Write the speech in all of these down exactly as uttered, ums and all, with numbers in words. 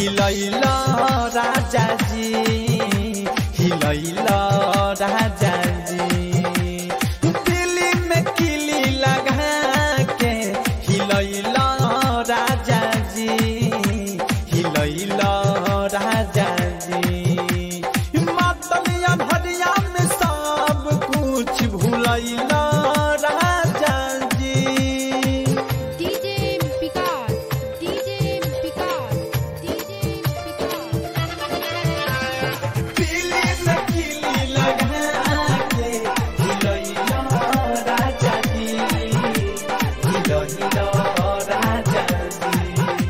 हिलैला राजा जी हिलैला राजा जी दिल्ली में किली लगा के हिलैला राजा जी हिलैला राजा जी मातलिया भरिया में सब कुछ भूलैला राजा जी। DJ Vikas DJ Vikas DJ Delhi में किली लगा के हिलैला राजा जी हिलैला राजा जी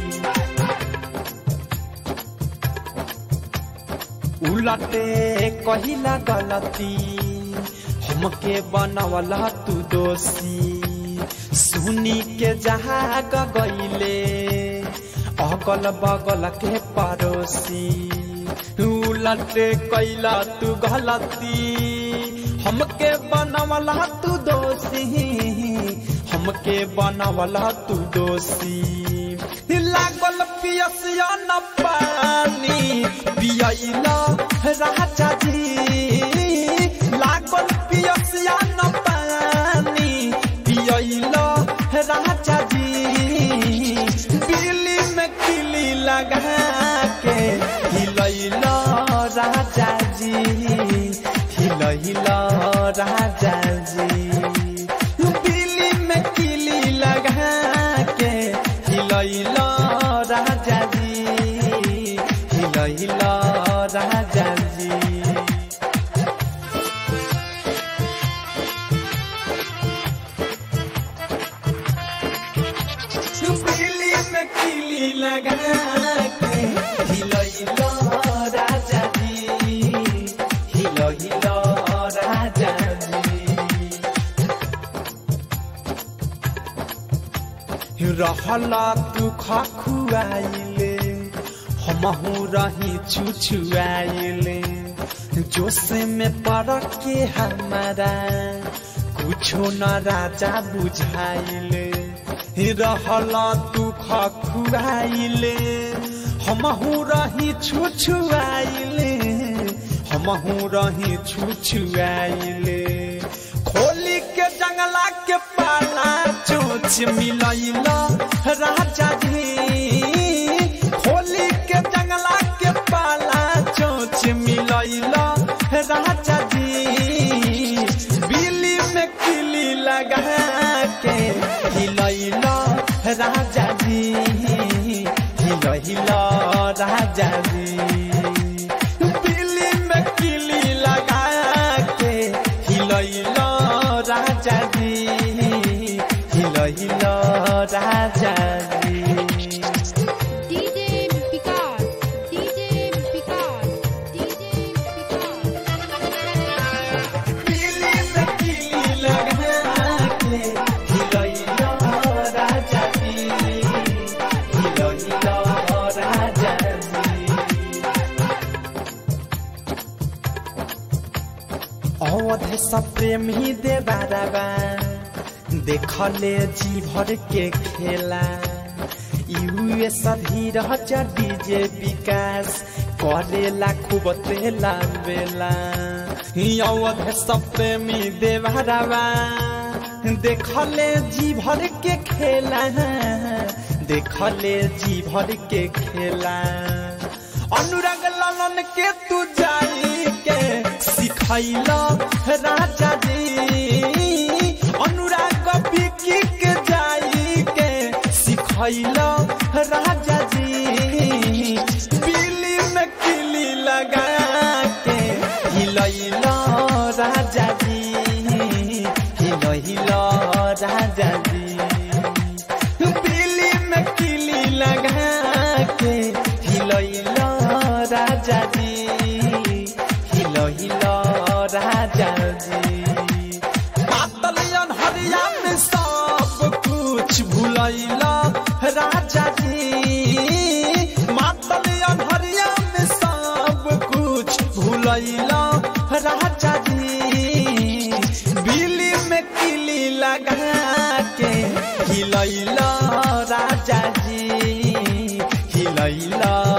उलटे कहिला गलती हमके बनवला तू दोषी सुनी के जहाँ गईले अगल बगल के पड़ोसी उलटे कैला तू गलती हमके बनवला तू दोषी हमके बनवला तू दोषी लागल पियसिया न पानी पियला राजा जी लागल पियसिया न पानी पियला राजा जी दिल्ली में किली लगा के हिलैला राजा जी हिलैला राजा जी दिल्ली में किली लगा के हिलैला राजा जी हिलैला राजा जी। दिल्ली में किली लगा के हिलैला राजा जी हिलैला राजा जी रहला तू खुआइले हमहू रही छुछुआइले जोश में पड़ के हमारा कुछो न राजा बुझाइले रहला तू खुआइले हमहू रही छुछुआइले हमहू रही छुछुआइले खोली के जंगला के पाला चोच मिलैला राजा जी खोली के जंगला के पाला चोच मिलैला राजा जी बिल्ली में किली लगा के हिलैला राजा जी हिलैला राजा जी बिल्ली में किली लगा के हिलैला राजा जी हिलैला राजा जी। DJ Vikas DJ Vikas DJ Delhi में किली लगा के हिलैला राजा जी हिलैला राजा जी। अवध सब प्रेमी देवाराबा देखले जी भर के खेला यूएस धीरह डीजे विकास करेला खूब तेला बेला अवध सब प्रेमी देवाराबा देखले जी भर के खेला देखले जी भर के खेला अनुराग लालन के तू जाई के सिखैला राजा जी अनुराग बिकी के जाई के सिखैला राजा जी बिल्ली में किली लगा के हिलैला राजा जी हिलैला राजा जी बिल्ली में किली लगा के हिलैला राजा जी हिलैला राजा जी मातलियन हरिया में सब कुछ भूलैला राजा जी मातलियन हरिया में सब कुछ भूलैला राजा जी बिल्ली में किली लगा के हिलैला राजा जी हिलैला